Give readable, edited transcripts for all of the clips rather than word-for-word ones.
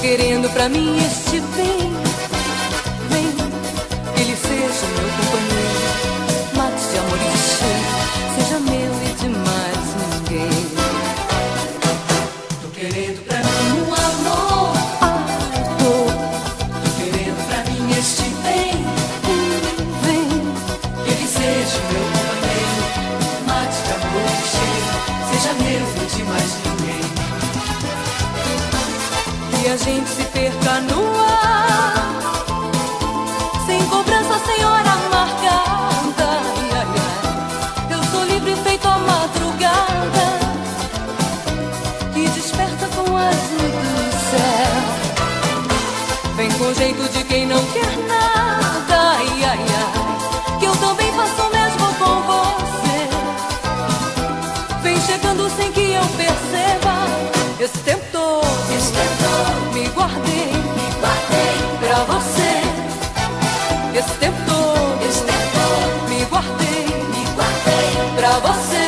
querendo pra mim este bem. Vem, que ele seja meu companheiro, mate de amor e de cheiro, seja meu e de mais ninguém. Tô querendo pra mim um amor, Tô querendo pra mim este bem. vem, Que ele seja meu companheiro, mate de amor e cheiro, seja meu e de mais ninguém. que a gente se perca no ar, sem cobrança, sem hora marcada. Ai, ai, ai. Eu sou livre feito a madrugada, que desperta com o azul do céu. Vem com jeito de quem não quer nada. Ai, ai, ai. Que eu também faço o mesmo com você. Vem chegando sem que eu perceba. Esse tempo todo me guardei pra você. Esse tempo todo me guardei pra você.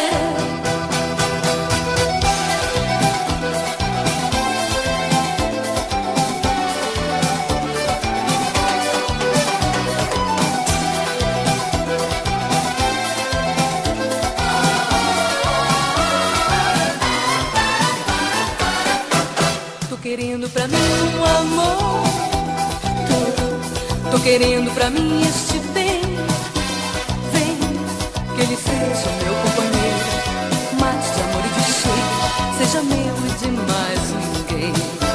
Tô querendo pra mim um amor, tô querendo pra mim este bem. Vem, que ele seja meu companheiro, mate de amor e de cheiro, seja meu e de mais ninguém.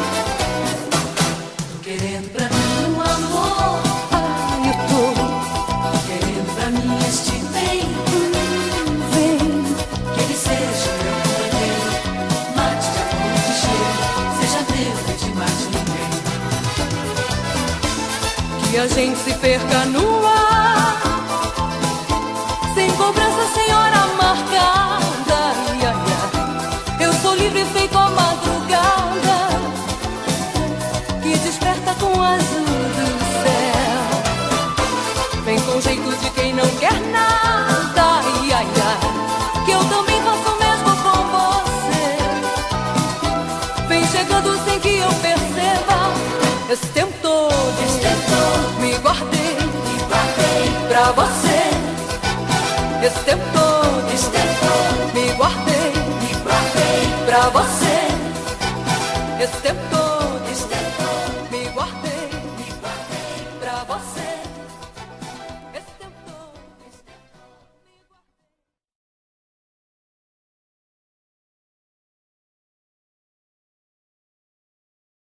Tô querendo pra mim um amor, Ai, eu tô querendo pra mim este bem. vem, Que ele seja meu companheiro, mate de amor e de cheiro, seja meu e de mais ninguém. que a gente se perca no ar, sem cobrança, sem hora marcada. Ai, ai, ai. Eu sou livre feito a madrugada, que desperta com o azul do céu. Vem com jeito de quem não quer nada. Ai, ai, ai. Que eu também faço o mesmo com você. Vem chegando sem que eu perceba. Esse tempo todo me guardei pra você. Esse tempo todo me guardei pra você. Esse tempo todo